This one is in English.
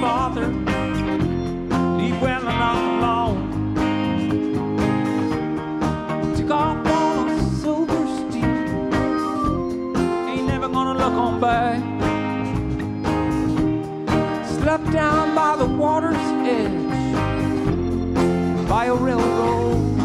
father, leave well enough alone. Took off on a silver steed, ain't never gonna look on back. Slept down by the water's edge, by a railroad.